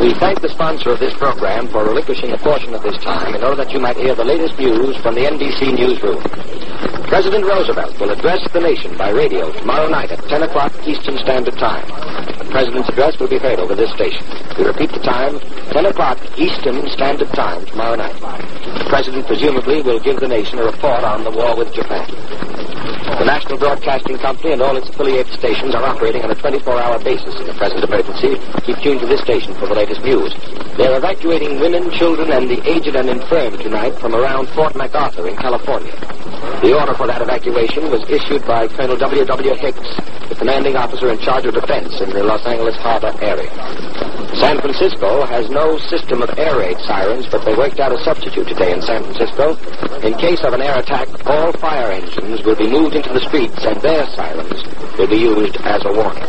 We thank the sponsor of this program for relinquishing a portion of this time in order that you might hear the latest news from the NBC newsroom. President Roosevelt will address the nation by radio tomorrow night at 10 o'clock Eastern Standard Time. The President's address will be heard over this station. We repeat the time, 10 o'clock Eastern Standard Time tomorrow night. The President presumably will give the nation a report on the war with Japan. The National Broadcasting Company and all its affiliated stations are operating on a 24-hour basis in the present emergency. Keep tuned to this station for the latest news. They're evacuating women, children, and the aged and infirm tonight from around Fort MacArthur in California. The order for that evacuation was issued by Colonel W.W. Hicks, the commanding officer in charge of defense in the Los Angeles harbor area. San Francisco has no system of air raid sirens, but they worked out a substitute today in San Francisco. In case of an air attack, all fire engines will be moved into the streets, and their sirens will be used as a warning.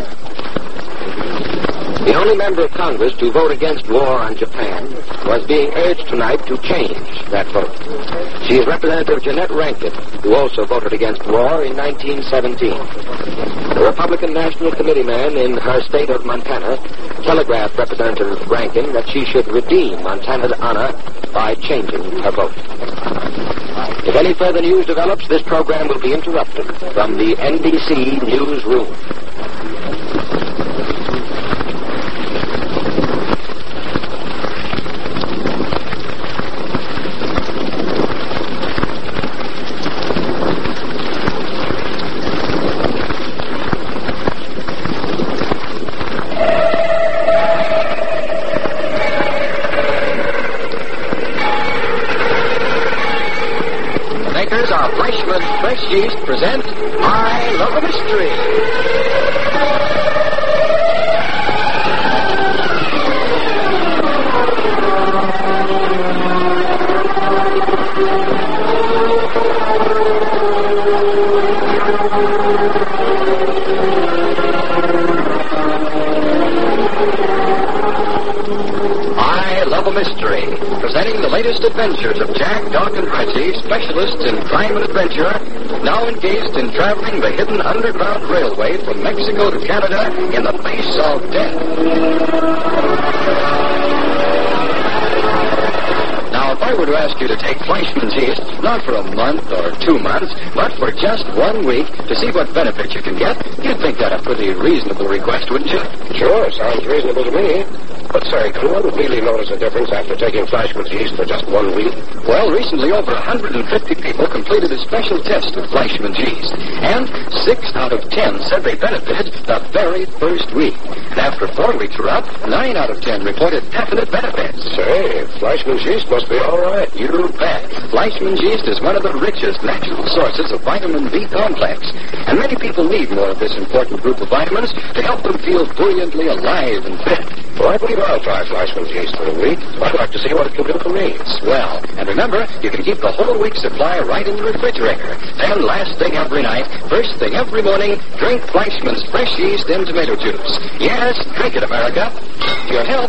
The only member of Congress to vote against war on Japan was being urged tonight to change that vote. She is Representative Jeanette Rankin, who also voted against war in 1917. The Republican National Committeeman in her state of Montana telegraphed Representative Rankin that she should redeem Montana's honor by changing her vote. If any further news develops, this program will be interrupted from the NBC newsroom. Fresh Yeast present I Love a Mystery. I Love a Mystery, presenting the latest adventures of Jack, Doc, and Reggie, specialists in crime and adventure, now engaged in traveling the hidden underground railway from Mexico to Canada in the face of death. Now, if I were to ask you to take Fleischmann's Yeast, not for a month or 2 months, but for just 1 week to see what benefits you can get, you'd think that a pretty reasonable request, wouldn't you? Sure, sounds reasonable to me. But, sorry, can one really notice a difference after taking Fleischmann's Yeast for just 1 week? Well, recently over 150 people completed a special test of Fleischmann's Yeast, and 6 out of 10 said they benefited the very first week. And after 4 weeks were up, 9 out of 10 reported definite benefits. Say, Fleischmann's Yeast must be all right. You bet. Fleischmann's Yeast is one of the richest natural sources of vitamin B complex, and many people need more of this important group of vitamins to help them feel brilliantly alive and fit. Well, I believe I'll try Fleischmann's Yeast for a week. I'd like to see what it can do for me. Swell. And remember, you can keep the whole week's supply right in the refrigerator. Then, last thing every night, first thing every morning, drink Fleischmann's Fresh Yeast and Tomato Juice. Yes, drink it, America. To your health.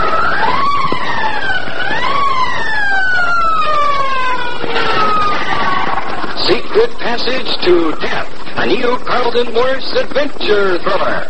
Secret Passage to Death, a new Carlton Morse adventure thriller.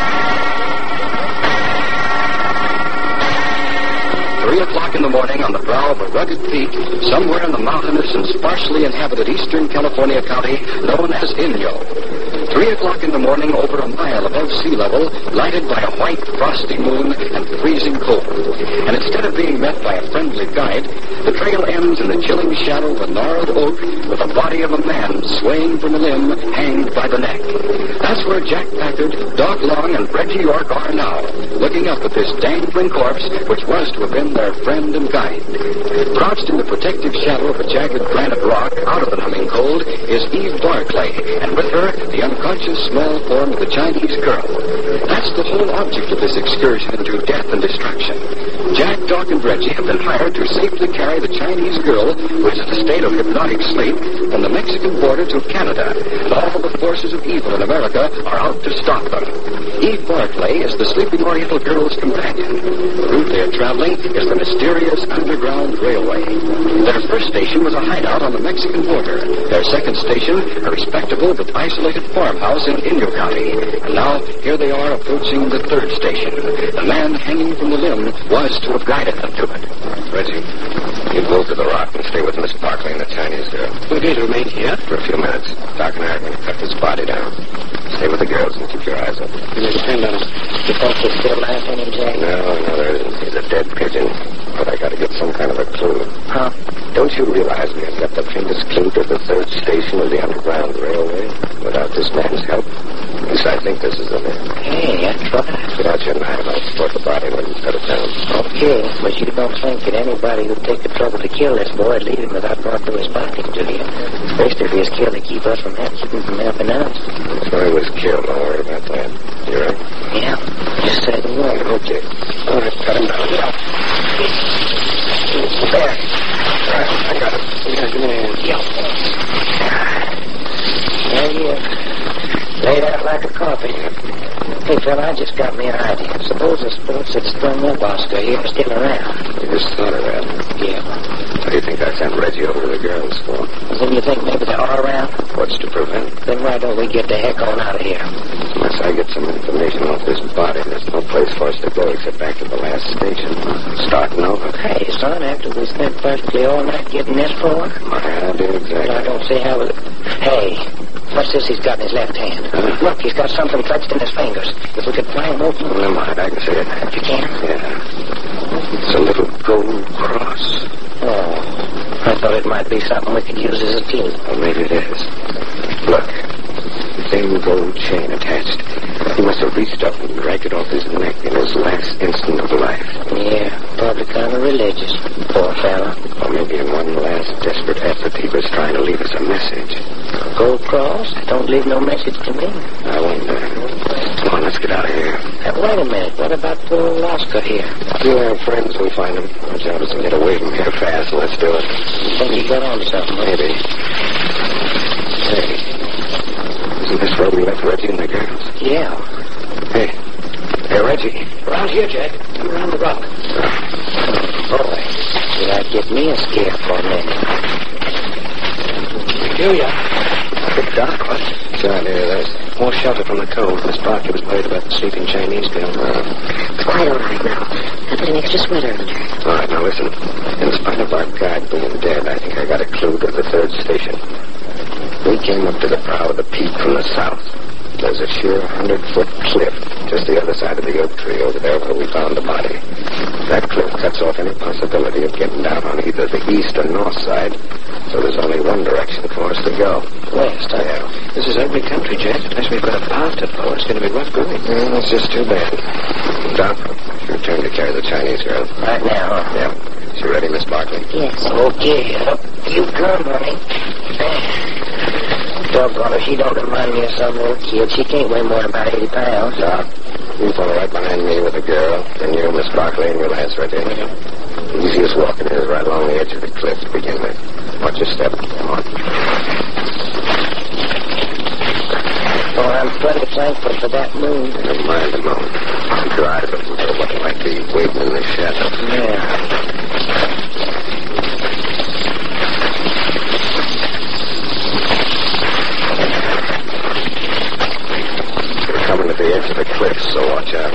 3 o'clock in the morning on the brow of a rugged peak somewhere in the mountainous and sparsely inhabited eastern California county known as Inyo. 3 o'clock in the morning over a mile above sea level, lighted by a white, frosty moon and freezing cold. And instead of being met by a friendly guide, the trail ends in the chilling shadow of a gnarled oak with the body of a man swaying from a limb, hanged by the neck. That's where Jack Packard, Doc Long, and Reggie York are now, looking up at this dangling corpse which was to have been their friend and guide. Crouched in the protective shadow of a jagged granite rock out of the numbing cold is Eve Barclay, and with her, the unconscious small form of the Chinese girl. That's the whole object of this excursion into death and destruction. Jack, Doc, and Reggie have been hired to safely carry the Chinese girl, who is in a state of hypnotic sleep, from the Mexican border to Canada. And all the forces of evil in America are out to stop them. Eve Barclay is the sleeping Oriental girl's companion. The route they are they're traveling is the mysterious Underground Railway. Their first station was a hideout on the Mexican border. Their second station, a respectable but isolated farmhouse in Inyo County. And now, here they are approaching the third station. The man hanging from the limb was to have guided them to it. Reggie, you move to the rock and stay with Miss Barkley and the Chinese girl. We're going to remain here For a few minutes. Doc and I are going to cut this body down. Stay with the girls and keep your eyes open. You may depend on us. You think there's still life in him, Jack? No, there isn't. He's a dead pigeon. But I got to get some kind of a clue. Huh? Don't you realize we have got the faintest clue to the third station of the Underground Railway without this man's help? At least I think this is the man. Hey, I tried. Get out your knife. I'll support the body when you cut it down. Okay, but you don't think that anybody who'd take the trouble to kill this boy would leave him without going through his pocket, do you? Especially if he was killed to keep us from keeping from helping out. So he was killed. Don't worry about that. You right? Yeah, just say the word. Okay. All right, cut him down. Yeah. There. All right, I got him. Yeah. There he is. Laid out like a coffin. Hey, fella, I just got me an idea. Suppose the sports that sprung up Oscar here are still around. You just thought of that. Yeah. What do you think I sent Reggie over to the girls for? Then you think maybe they're all around? What's to prevent? Then why don't we get the heck on out of here? Unless I get some information off this body, there's no place for us to go except back to the last station. Starting over. Hey, son, after we spent practically all night getting this for? My idea exactly. I don't see how it... Hey, what's this he's got in his left hand? Look, he's got something clutched in his fingers. If we could pry him open... Never mind, I can see it. You can? Yeah. It's a little gold cross. Oh, I thought it might be something we could use as a clue. Well, maybe it is. Look. Thin gold chain attached. He must have reached up and dragged it off his neck in his last instant of life. Yeah, probably kind of religious. Poor fella. Or maybe in one last desperate effort he was trying to leave us a message. Gold cross? Don't leave no message to me. I wonder. Come on, let's get out of here. Wait a minute. What about poor old Oscar here? If you have friends, we'll find him. Our job is to get away from here fast. Let's do it. You think he got on to something? Maybe. Hey. Isn't this where we left Reggie and the girls? Yeah. Hey, Reggie. Around here, Jack. Come around the rock. Oh, boy. Did I get me a scare for a minute? Julia. It's dark, what? Sure, there's more shelter from the cold. Miss Barkley was worried about the sleeping Chinese girl. It's quite all right now. I put an extra sweater under. All right, now listen. In spite of our guide being dead, I think I got a clue to the third station. We came up to the brow of the peak from the south. There's a sheer 100-foot cliff just the other side of the oak tree over there where we found the body. That cliff cuts off any possibility of getting down on either the east or north side, so there's only one direction for us to go. West, Yeah. This is ugly country, Jack. Unless we've got a path to follow, it's going to be rough going. It's just too bad. Doc, it's your turn to carry the Chinese girl. Right now, huh? Yeah. Is you ready, Miss Barkley? Yes. Okay, up you come, honey. Doggone her, she don't remind me of some little kid. She can't weigh more than about 80 pounds. Doc, you follow right behind me with the girl, and you, Miss Barkley, and your lads right there. The easiest walking is right along the edge of the cliff to begin with. Watch your step. Come on. Oh, I'm plenty thankful for that moon. Never mind the moon. Keep your eyes open for what might be waiting in the shadow. Yeah. We're coming to the edge of the cliff, so watch out.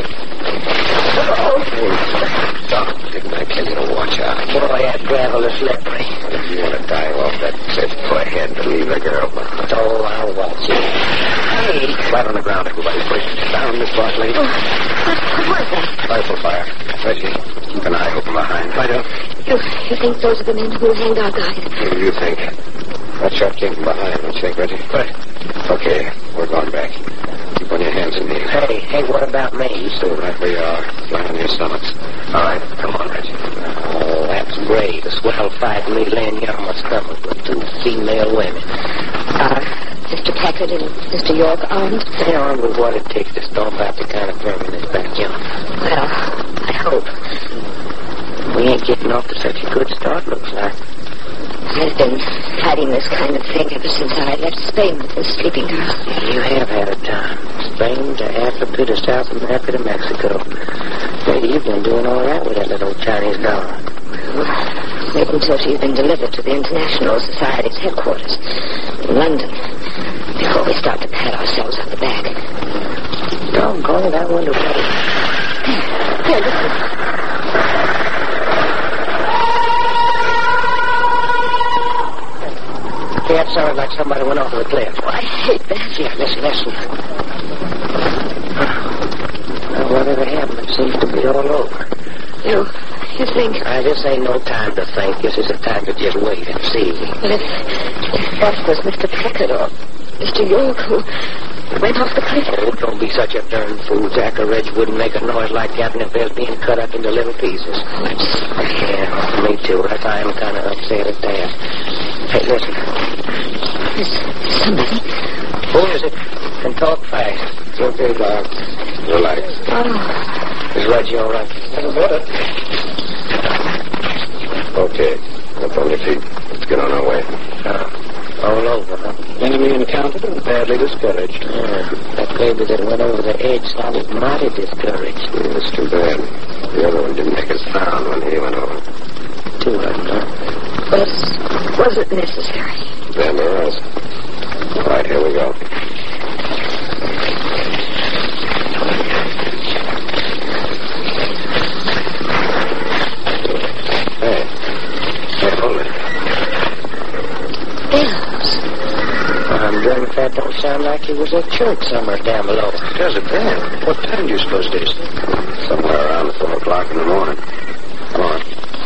Hey, Doc, didn't I tell you to watch out? Boy, that gravel is slippery. If you want to dive off that cliff, go ahead and leave the girl behind. Oh, I'll watch it. Hey. Flat on the ground, everybody. Please. Down, Miss Barkley. Oh, what was that? Rifle fire. Reggie, keep an eye open behind. Right up. You think those are the men who hanged our guide? What do you think? That shot came from behind. Don't you think, Reggie? Right. Okay, we're going back. Keep on your hands and knees. Hey, what about me? You stay right where you are. Flat on your stomachs. All right, come on, Reggie. Oh, that's great. A swell fight me laying Yarmouth's coming with 2 female women. Mr. Packard and Mr. York armed? They're armed with what it takes to stomp out the kind of vermin that's back yonder. Well, I hope. We ain't getting off to such a good start, looks like. I've been hiding this kind of thing ever since I left Spain with the sleeping girl. You have had a time. Spain to Africa to South America to Mexico. They Maybe you've been doing all right with that little Chinese girl. Well, wait until she's been delivered to the International Society's headquarters in London before we start to pat ourselves on the back. Doggone it, I wonder what... Here, listen. Yeah, it sounded like somebody went off of the cliff. Oh, I hate that. Yeah, listen. Well, whatever happened, it seems to be all over. You think... This ain't no time to think. This is a time to just wait and see. Well, if that was Mr. Packard or Mr. York who went off the cliff... Oh, don't be such a darn fool. Jack or Reg wouldn't make a noise like that if they was being cut up into little pieces. Oh, Yeah, me too. I'm kind of upset at that. Hey, listen. There's somebody. Who is it? Can talk fast. It's okay, Doc. Relax. Oh. Is Reggie all right? Okay. Up on your feet. Let's get on our way. All over, huh? Enemy encountered and badly discouraged. That baby that went over the edge sounded mighty discouraged. It's too bad. The other one didn't make a sound when he went over. Two of them, huh? Was it necessary? Then there was. All right, here we go. Hey, hold it. Bells. I'm dreaming if that don't sound like he was at church somewhere down below. Does it then? What time do you suppose it is? Somewhere around 4 o'clock in the morning. Come on.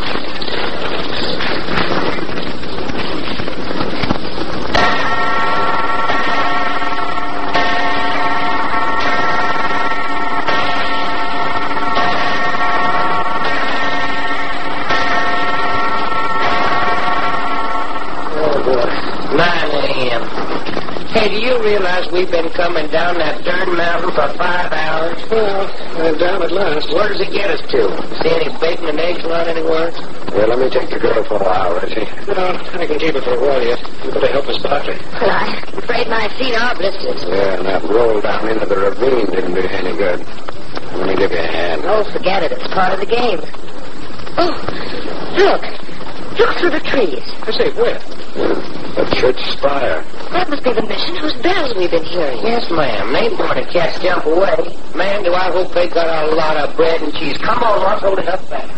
Hey, do you realize we've been coming down that darn mountain for 5 hours? Well, they're down at last. Where does it get us to? See any bacon and eggs around anywhere? Well, let me take the girl for a while, Reggie. No, I can keep it for a while yet. You better help us, Bartley. Well, I'm afraid my feet are blistered. Yeah, and that roll down into the ravine didn't do you any good. Let me give you a hand. Oh, forget it. It's part of the game. Oh, look. Look through the trees. I say, where? The church spire. That must be the mission whose bells we've been hearing. Yes, ma'am. They ain't going to catch jump away. Man, do I hope they got a lot of bread and cheese. Come on, let's hold it up back.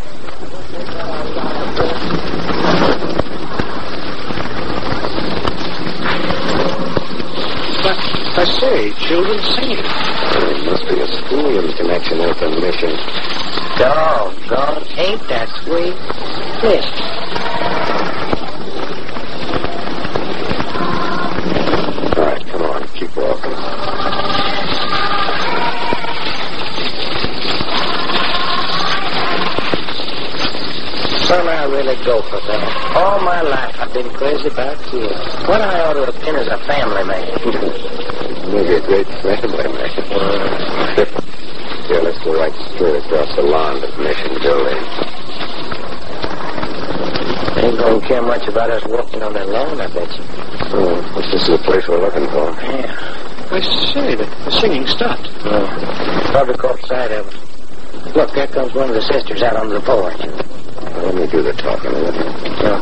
I say, children singing. There must be a school in connection with the mission. Doggone, ain't that sweet? Listen. All right, come on, keep walking. Son, I really go for that. All my life I've been crazy about kids. What I ought to have been as a family man. Maybe a great family man. Yeah, let's go right straight across the lawn to the mission building. Ain't gonna care much about us walking on that lawn, I bet you. Oh, this is the place we're looking for. Yeah. I say, the singing stopped. Probably caught sight of us. Look, there comes one of the sisters out onto the porch. Well, let me do the talking, will you?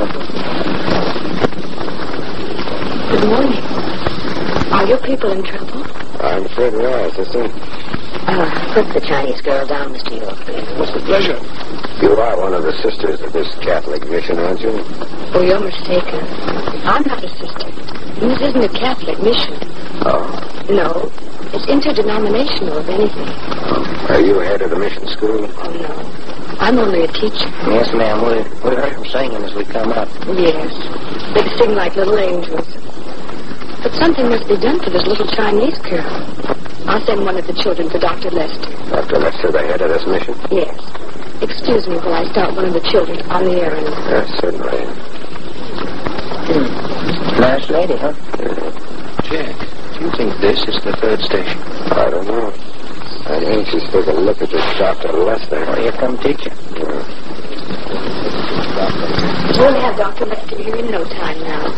Good morning. Are your people in trouble? I'm afraid we are, sister. Put the Chinese girl down, Mr. York, please. What's the pleasure? You are one of the sisters of this Catholic mission, aren't you? Oh, you're mistaken. I'm not a sister. This isn't a Catholic mission. Oh. No. It's interdenominational, if anything. Are you head of the mission school? Oh, no. I'm only a teacher. Yes, ma'am. We heard them singing as we come up. Yes. They sing like little angels. But something must be done for this little Chinese girl. I'll send one of the children for Dr. Lester. Dr. Lester, the head of this mission? Yes. Excuse me while I start one of the children on the errand. Yes, certainly. Nice lady, huh? Jack, do you think this is the third station? I don't know. I'm anxious to take a look at this Dr. Lester. Oh, here come teacher. We'll have Dr. Lester here in no time now.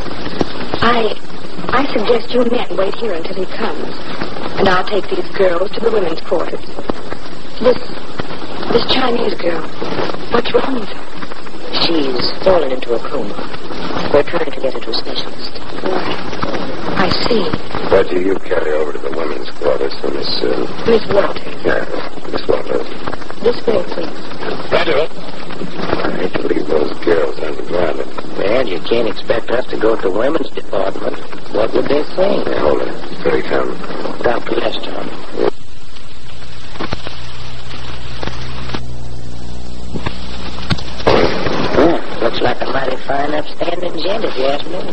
I suggest you men wait here until he comes. And I'll take these girls to the women's quarters. Listen. This Chinese girl, what's wrong with her? She's fallen into a coma. We're trying to get her to a specialist. I see. What do you carry over to the women's quarters for Miss... Miss Walters. Yeah, Miss Walters. This way, please. Better. I hate to leave those girls underground. Well, you can't expect us to go to the women's department. What would they think? Yeah, hold it. Here he comes. Dr. Lester. Looks like a mighty fine, upstanding gent, if you ask me.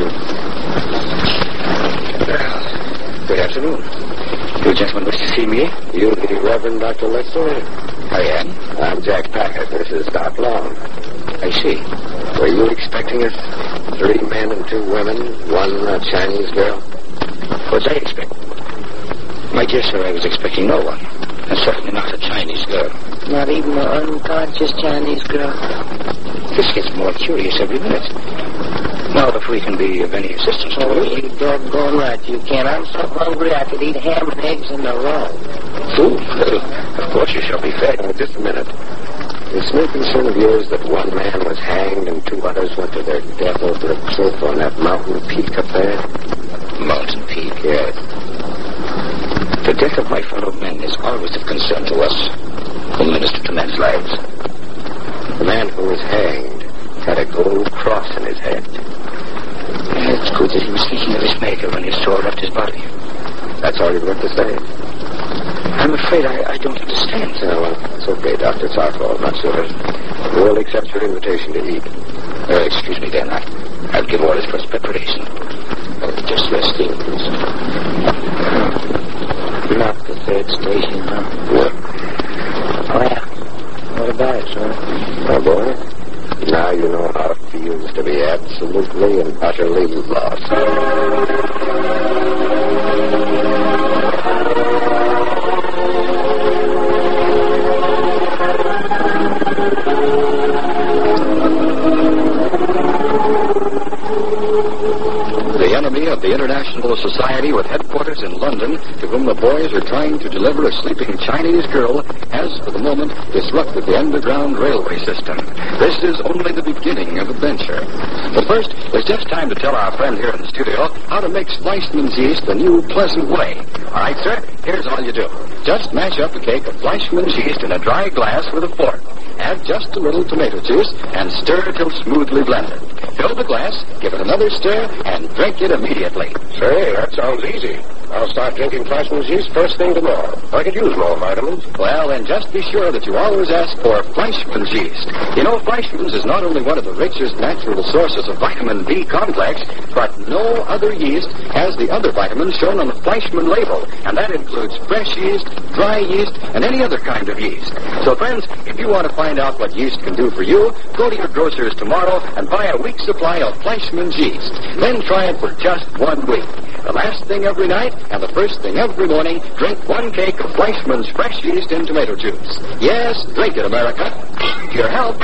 Well, good afternoon. You gentlemen wish to see me? You the Reverend Dr. Lester? I am. I'm Jack Packard. This is Doc Long. I see. Were you expecting us? 3 men and 2 women, 1 Chinese girl? What was I expecting? My dear sir, I was expecting no one. And certainly not a Chinese girl. Not even an unconscious Chinese girl. This gets more curious every minute. Now, if we can be of any assistance to you... You doggone right you can. I'm so hungry I could eat ham and eggs in the raw. Food? Of course you shall be fed. Just a minute. It's no concern of yours that 1 man was hanged and 2 others went to their death over a cliff on that mountain peak up there? Mountain Peak? Yes. The death of my fellow men is always of concern to us who minister to men's lives. The man who was hanged had a gold cross in his head. It's good that he was thinking of his maker when his soul left his body. That's all you've got to say? I'm afraid I don't understand. Yeah, well, it's okay, Doctor. It's our fault, not yours. We'll accept your invitation to eat. Excuse me, then. I'll give orders for his preparation. Just resting, please. Not the 3rd station, huh? What? Well, what about it, sir? My boy, now you know how it feels to be absolutely and utterly lost. The enemy of the International Society with headquarters in London, to whom the boys are trying to deliver a sleeping Chinese girl, has for the moment disrupted the underground railway system. This is only the beginning of adventure. But first, it's just time to tell our friend here in the studio how to make Fleischmann's yeast the new pleasant way. All right, sir, here's all you do. Just mash up a cake of Fleischmann's yeast in a dry glass with a fork. Add just a little tomato juice and stir till smoothly blended. Fill the glass, give it another stir, and drink it immediately. Say, that sounds easy. I'll start drinking Fleischmann's yeast first thing tomorrow. I could use more vitamins. Well, then just be sure that you always ask for Fleischmann's yeast. You know, Fleischmann's is not only one of the richest natural sources of vitamin B complex, but no other yeast has the other vitamins shown on the Fleischmann label, and that includes fresh yeast, dry yeast, and any other kind of yeast. So, friends, if you want to find out what yeast can do for you, go to your grocer's tomorrow and buy a week's supply of Fleischmann's yeast. Then try it for just 1 week. The last thing every night and the first thing every morning, drink 1 cake of Fleischmann's fresh yeast in tomato juice. Yes, drink it, America. To your health.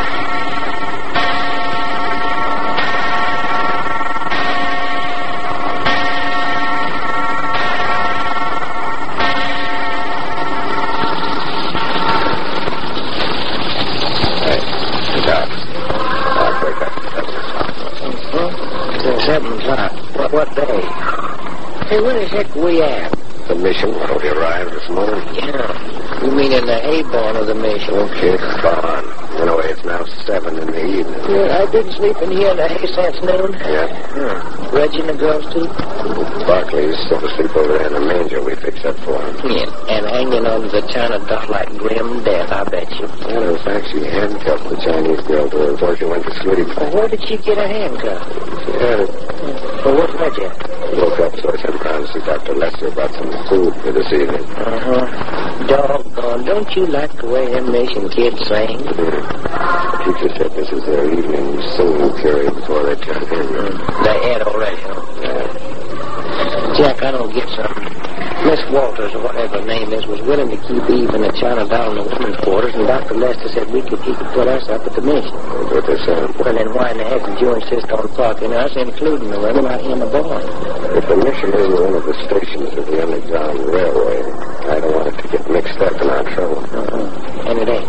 What day? Hey, where the heck we at? The mission where we arrived this morning. Yeah. You mean in the A-barn of the mission? Okay, go on. Anyway, it's now 7 in the evening. Yeah, I've been sleeping here in the hay since noon. Yeah? Reggie and the girls, too? Barkley's still asleep over there in the manger we fixed up for him. Yeah, and hanging on the China doll like grim death, I bet you. Matter of fact, she handcuffed the Chinese girl to her before she went to sleep. Well, where did she get a handcuff? Yeah. Well, where's Reggie? Woke up, so I sent around to see Dr. Lester about some food for this evening. Doggone, don't you like the way them mission kids sing? The teacher said this is their evening soul carry before they turn in. They had already, huh? Yeah. Jack, I don't get something. Miss Walters, or whatever her name is, was willing to keep Eve and the China doll in the women's quarters, and Dr. Lester said he could put us up at the mission. That's what they said. Well, then why in the heck did you insist on parking us, including the women, out in the barn? If the mission isn't one of the stations of the underground railway, I don't want it to get mixed up in our trouble. And it ain't.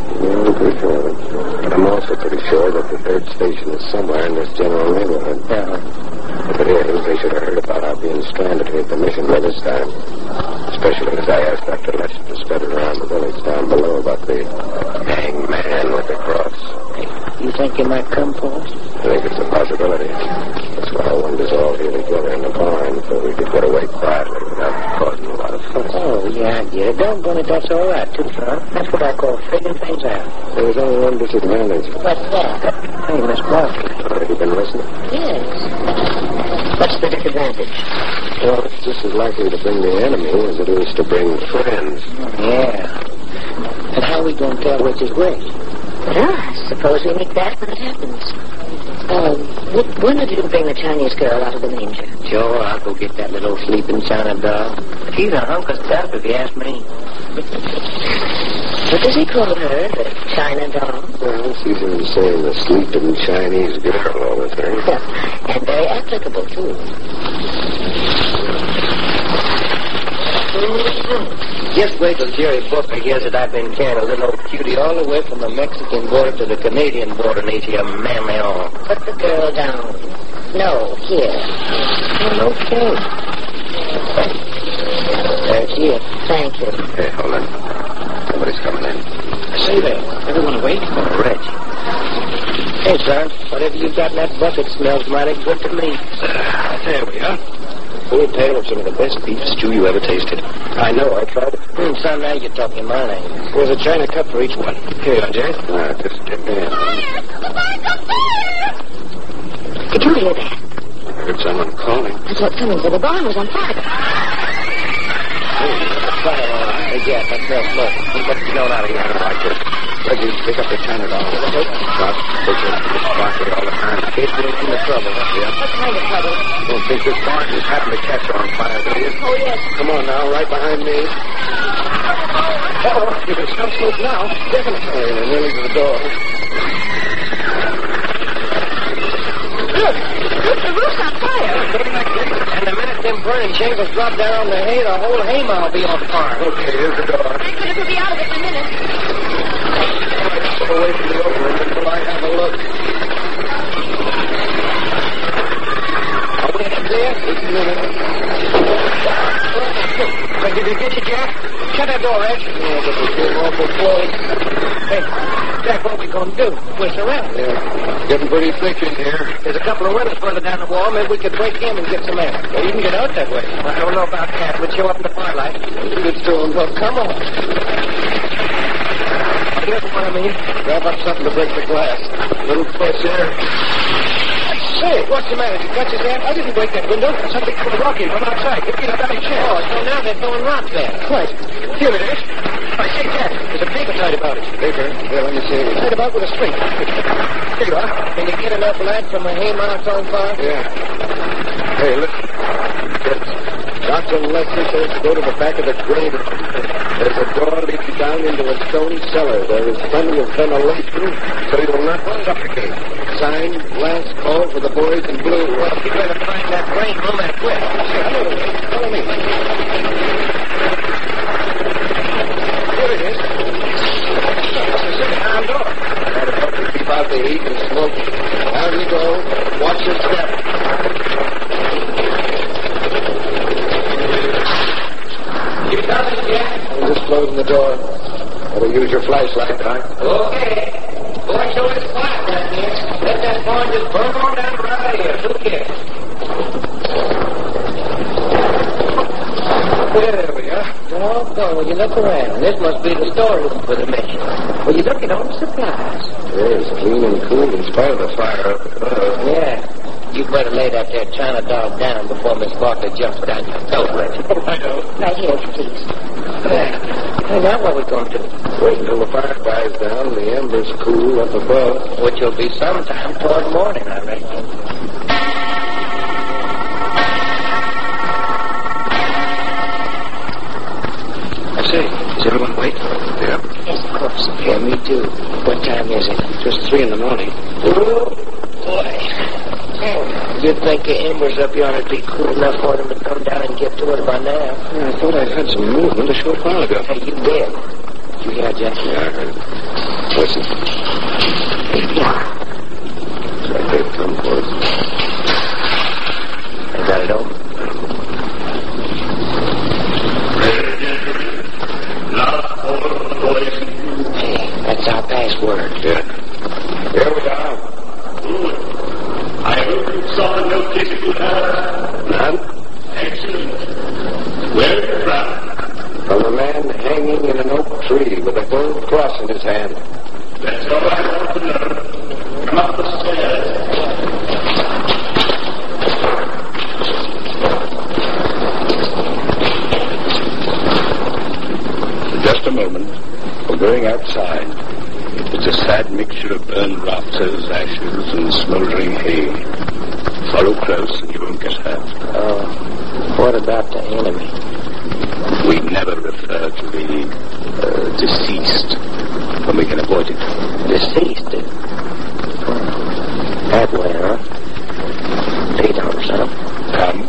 I'm also pretty sure that the third station is somewhere in this general neighborhood. If it is, they should have heard about our being stranded here at the mission by this time. Especially as I asked Dr. Lester to spread it around the village down below about the hanged man with the cross. You think he might come for us? I think it's a possibility. That's why I wanted us all here together in the barn so we could get away quietly without causing a lot of fuss. Oh, yeah, I get it. Doggone it, that's all right, too, son. That's what I call figuring things out. There was only one disadvantage. What's that? Hey, Miss Barkley. Have you been listening? Yes. What's the disadvantage? Well, it's just as likely to bring the enemy as it is to bring friends. Yeah. And how are we going to tell which is which? Well, I suppose we make that when it happens. When did you bring the Chinese girl out of the manger? Sure, I'll go get that little sleeping China doll. She's a hunk of stuff, if you ask me. What does he call her, the China doll? Well, she's even saying the sleeping Chinese girl all the time. And very applicable, too. Just wait till Jerry Booker hears that I've been carrying a little old cutie all the way from the Mexican border to the Canadian border, and he's here mammy on. Put the girl down. No, here. Okay. There she is. Thank you. Hey, hold on. Somebody's coming in. Say there. Everyone awake? Rich. Hey, son. Whatever you got in that bucket smells mighty good to me. There we are. Full pail of some of the best beef stew you ever tasted. I know, I tried it. Son, now you're talking my language. There's a china cup for each one. Here you are, Jerry. Just dip in. Did you hear that? I heard someone calling. I thought someone said the barn was on fire. Hey, that's a fire, all right. Hey, Jack, that smells smoke. We better get on out of here. I could. Reggie, pick up the china doll. Stop pushing this Barkley all the time. In case we're in the trouble, huh? Yeah. What kind of trouble? You don't think this barn just happened to catch on fire, do you? Oh, yes. Come on now, right behind me. Uh-oh, you can smell smoke now. Definitely. They're nearly to the door. Look, the roof's on fire. And the minute them burning shingles drop down on the hay, the whole haymow will be on fire. Okay, here's the door. Thank goodness we'll be out of it in a minute. Step away from the opening until I have a look. Are we in there? Just a minute. Did they get you, Jack? Shut that door, Reg. Yeah, but it's getting awful close. Hey, Jack, what are we going to do? We're surrounded. Yeah, getting pretty thick in here. There's a couple of windows further down the wall. Maybe we could break in and get some air. Well, you can get out that way. I don't know about that. We'd show up in the firelight. It's doing well. Come on. Here's what I mean. Grab up something to break the glass. A little fresh air. Say, what's the matter? Did you cut your hand? I didn't break that window. Something from the rocky from outside. Give me a better chance. Oh, so now they're throwing rocks there. Right. Here it is. I say, Jack, there's a paper tied about it. Paper? Here, let me see. Tied about with a string. Here you are. Can you get enough light from a haymow on fire? Yeah. Hey, listen. Dr. Lester says to go to the back of the grader. There's a door leading down into a stone cellar. There is plenty of ventilation, so you'll not suffocate. Signed, last call for the boys in blue. Well, you better find that brain room and quick. Follow me. Here it is. It's a sitting-down door. That'll help you keep out the heat and smoke. Down you go. Watch your step. You got it, Jack? I'm just closing the door. Better use your flashlight, huh? Okay. Boy, show us quiet right here. Let that barn just burn on down right here. Who cares? There we are. Doggone, will you look around? This must be the storeroom for the mission. Will you look at all the supplies? Yeah, it's clean and cool in spite of the fire up above. Yeah. You better lay that there China doll down before Miss Barkley jumps down your throat, Reggie. I know. Right here, please. Hey, now what are we going to do? Wait until the fire dies down and the embers cool up above. Which will be sometime toward morning, I reckon. I say, is everyone awake? Yeah. Yes, of course. Yeah, me too. What time is it? Just 3 in the morning. Oh, boy. You'd think the embers up yonder would be cool enough for them to come down and get to it by now. Yeah, I thought I heard some movement a short while ago. Hey, you did. You hear, Jack? Yeah, I heard it. Listen. mixture of burned rafters, ashes, and smoldering hay. Follow close and you won't get hurt. What about the enemy? We never refer to the deceased when we can avoid it. Deceased? That way, huh? Lead on, son. Come.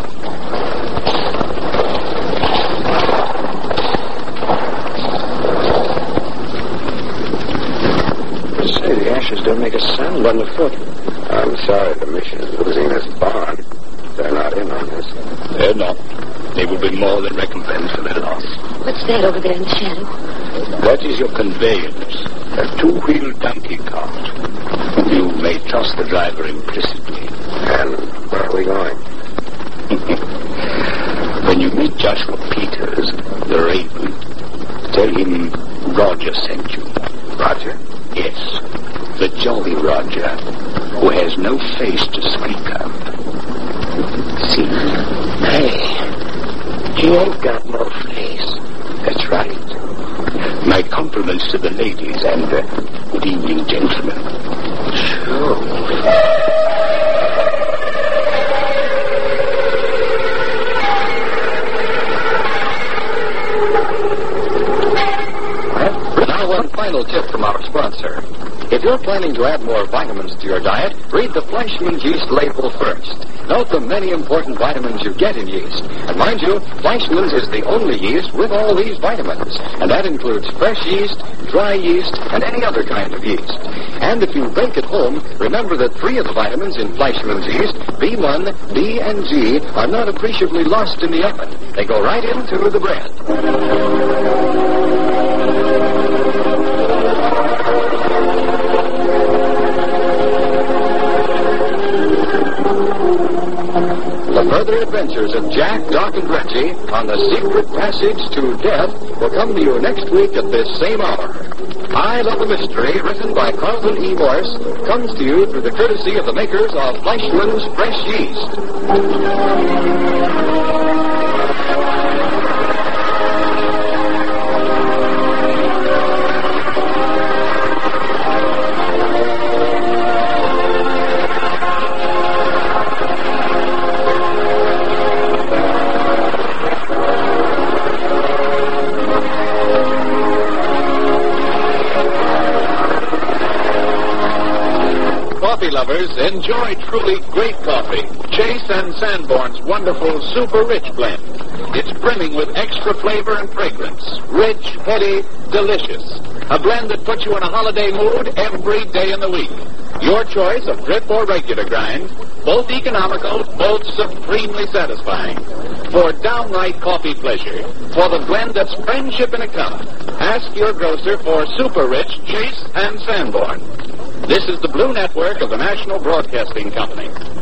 Say, the ashes don't make a sound underfoot. I'm sorry the mission is losing this barn. They're not in on this. They're not. They will be more than recompensed for their loss. What's that over there in the shadow? That is your conveyance, a two-wheeled donkey cart. You may trust the driver implicitly. And where are we going? When you meet Joshua Peters, the Raven, tell him Roger sent you. Roger? Yes, the Jolly Roger, who has no face to speak of. See? Hey, he ain't got no face. That's right. My compliments to the ladies and good evening, gentlemen. Sure. Now one final tip from our sponsor. If you're planning to add more vitamins to your diet, read the Fleischmann's yeast label first. Note the many important vitamins you get in yeast. And mind you, Fleischmann's is the only yeast with all these vitamins. And that includes fresh yeast, dry yeast, and any other kind of yeast. And if you bake at home, remember that 3 of the vitamins in Fleischmann's yeast, B1, B, and G, are not appreciably lost in the oven. They go right into the bread. The further adventures of Jack, Doc, and Reggie on the secret passage to death will come to you next week at this same hour. I Love the Mystery, written by Carlton E. Morse, comes to you through the courtesy of the makers of Fleischmann's Fresh Yeast. Coffee lovers, enjoy truly great coffee. Chase and Sanborn's wonderful Super Rich blend. It's brimming with extra flavor and fragrance. Rich, heady, delicious. A blend that puts you in a holiday mood every day in the week. Your choice of drip or regular grind. Both economical, both supremely satisfying. For downright coffee pleasure. For the blend that's friendship in a cup. Ask your grocer for Super Rich, Chase and Sanborn. This is the Blue Network of the National Broadcasting Company.